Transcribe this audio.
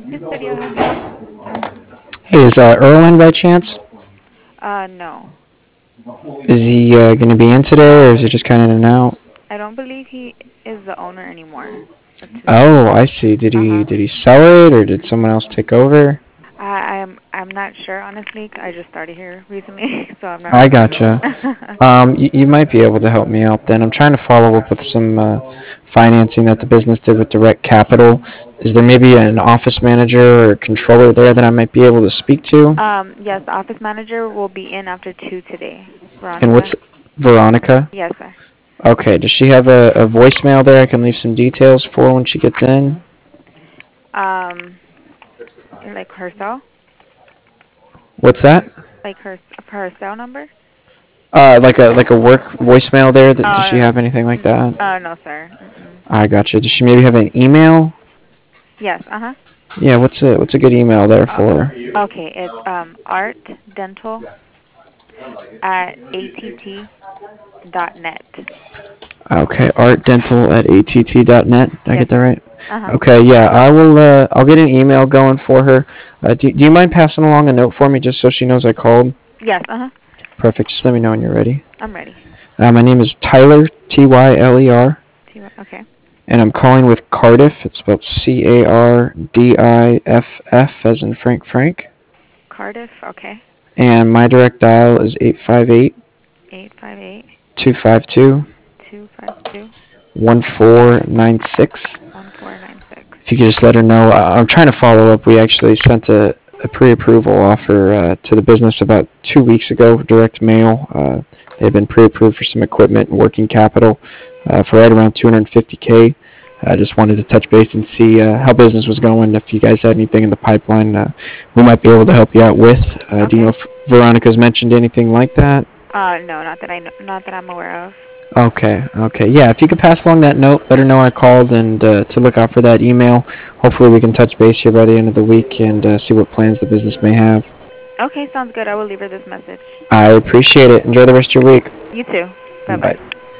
This video, how can I help you? Hey, is Erwin by chance? No. Is he going to be in today, or is he just kind of in and out? I don't believe he is the owner anymore of Tuesday. Oh, I see. Did he Uh-huh. did he sell it, or did someone else take over? I'm not sure honestly. I just started here recently, so I'm not I really. gotcha. You might be able to help me out then. I'm trying to follow up with some financing that the business did with Direct Capital. Is there maybe an office manager or controller there that I might be able to speak to? Yes, the office manager will be in after 2 today. And Veronica? what's Veronica? Yes, sir. Okay, does she have a voicemail there I can leave some details for when she gets in? Um, like her cell? What's that? Like her cell number? Like a work voicemail there. Does she Oh, have anything like that? no, sir. Mm-mm. I gotcha. Does she maybe have an email? Yes, uh-huh. Yeah, what's a good email there Uh, for her? okay, it's artdental at att.net. Okay, artdental at att.net. Did I Yes, get that sir. right? Uh-huh. Okay, yeah, I will. I'll get an email going for her. Do you mind passing along a note for me just so she knows I called? Yes, uh-huh. Perfect. Just let me know when you're ready. I'm ready. My name is Tyler Tyler, Okay. and I'm calling with Cardiff. It's spelled Cardiff, as in Frank. Cardiff, okay. And my direct dial is 858 858 252 252 1496. 1496. If you could just let her know, I'm trying to follow up. We actually sent a pre-approval offer to the business about 2 weeks ago, direct mail. They've been pre-approved for some equipment and working capital for right around 250K. I just wanted to touch base and see how business was going. If you guys had anything in the pipeline, we might be able to help you out with. Do you know Okay. if Veronica's mentioned anything like that? No, not that I'm aware of. Okay. Yeah, if you could pass along that note, let her know I called and to look out for that email. Hopefully, we can touch base here by the end of the week and see what plans the business may have. Okay, sounds good. I will leave her this message. I appreciate it. Enjoy the rest of your week. You too. Bye-bye. Bye.